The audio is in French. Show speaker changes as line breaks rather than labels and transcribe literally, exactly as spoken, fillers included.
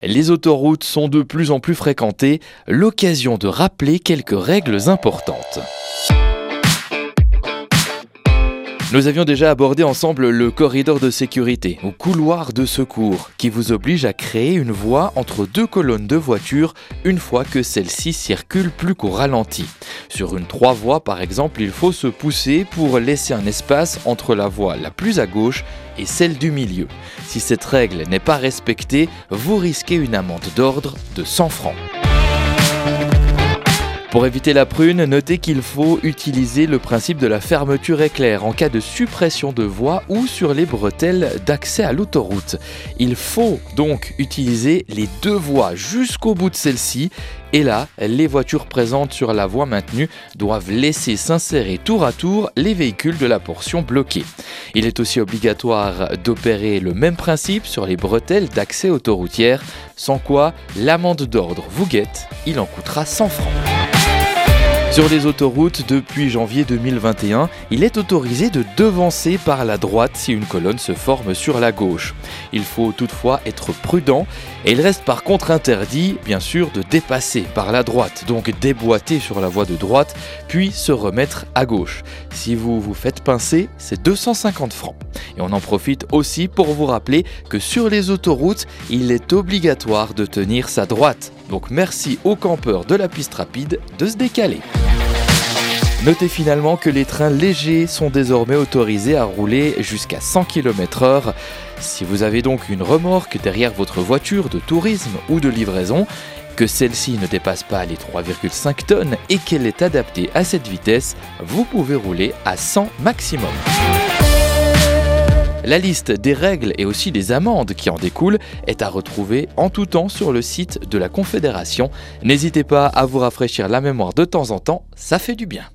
Les autoroutes sont de plus en plus fréquentées, l'occasion de rappeler quelques règles importantes. Nous avions déjà abordé ensemble le corridor de sécurité, ou couloir de secours, qui vous oblige à créer une voie entre deux colonnes de voitures une fois que celles-ci circulent plus qu'au ralenti. Sur une trois voies par exemple, il faut se pousser pour laisser un espace entre la voie la plus à gauche et celle du milieu. Si cette règle n'est pas respectée, vous risquez une amende d'ordre de cent francs. Pour éviter la prune, notez qu'il faut utiliser le principe de la fermeture éclair en cas de suppression de voie ou sur les bretelles d'accès à l'autoroute. Il faut donc utiliser les deux voies jusqu'au bout de celle-ci. Et là, les voitures présentes sur la voie maintenue doivent laisser s'insérer tour à tour les véhicules de la portion bloquée. Il est aussi obligatoire d'opérer le même principe sur les bretelles d'accès autoroutière, sans quoi l'amende d'ordre vous guette, il en coûtera cent francs. Sur les autoroutes, depuis janvier deux mille vingt et un, il est autorisé de devancer par la droite si une colonne se forme sur la gauche. Il faut toutefois être prudent et il reste par contre interdit, bien sûr, de dépasser par la droite, donc déboîter sur la voie de droite, puis se remettre à gauche. Si vous vous faites pincer, c'est deux cent cinquante francs. Et on en profite aussi pour vous rappeler que sur les autoroutes, il est obligatoire de tenir sa droite. Donc merci aux campeurs de la piste rapide de se décaler. Notez finalement que les trains légers sont désormais autorisés à rouler jusqu'à cent kilomètres heure. Si vous avez donc une remorque derrière votre voiture de tourisme ou de livraison, que celle-ci ne dépasse pas les trois virgule cinq tonnes et qu'elle est adaptée à cette vitesse, vous pouvez rouler à cent maximum. La liste des règles et aussi des amendes qui en découlent est à retrouver en tout temps sur le site de la Confédération. N'hésitez pas à vous rafraîchir la mémoire de temps en temps, ça fait du bien.